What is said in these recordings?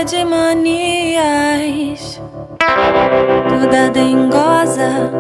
cheia de manias, toda dengosa,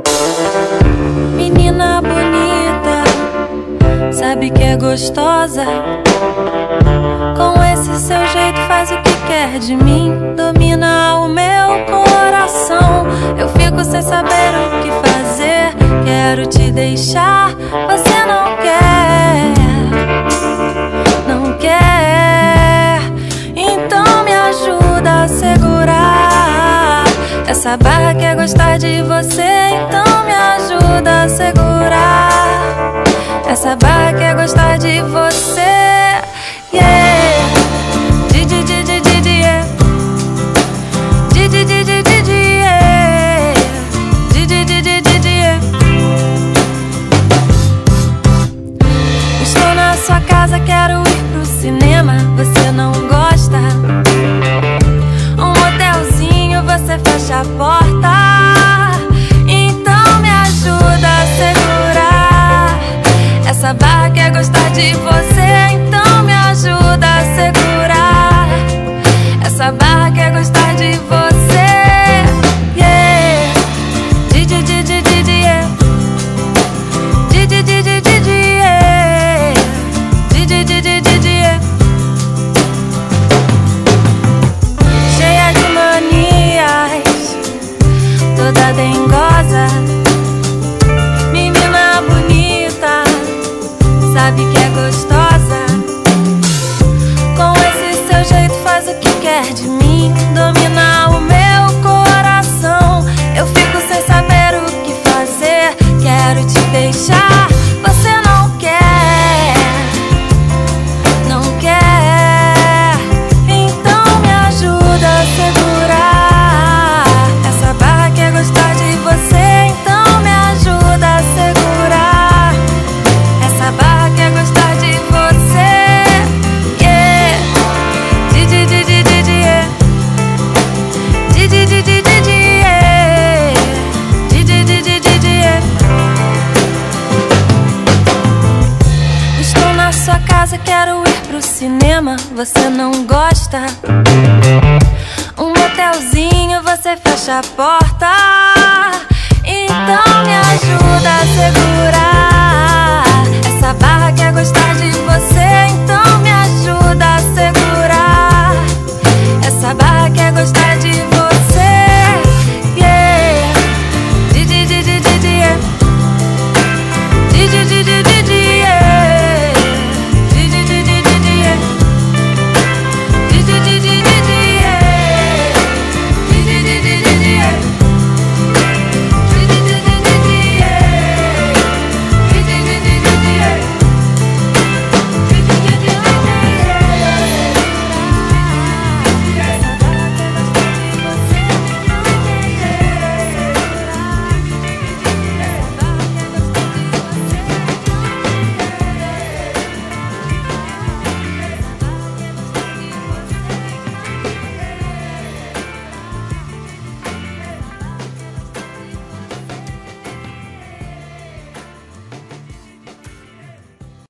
menina bonita, sabe que é gostosa. Com esse seu jeito faz o que quer de mim, domina o meu coração. Eu fico sem saber o que fazer, quero te deixar, você não quer, não quer. Então me ajuda a segurar essa barra que é gostar de você. Então me ajuda a segurar essa barra que é gostar de você. Yeah. Estou na sua casa, quero ir pro cinema, você não gosta. Um hotelzinho, você fecha a porta. Então me ajuda a segurar essa barra que é gostar de você. Então me ajuda a segurar essa barra que é gostar de você. Yeah. Cheia de manias, toda dengosa, menina bonita, sabe que é gostosa. Com esse seu jeito faz o que quer de mim, domina o meu coração. Eu fico sem saber o que fazer, quero te deixar, você não quer, não quer. Então me ajuda a segurar essa barra que é gostar de você. Então me ajuda a segurar essa barra que é gostar de você. Yeah. Estou na sua casa, quero ir pro cinema, você não gosta. Um motelzinho, você fecha a porta. Então me ajuda a segurar essa barra que é gostar de você.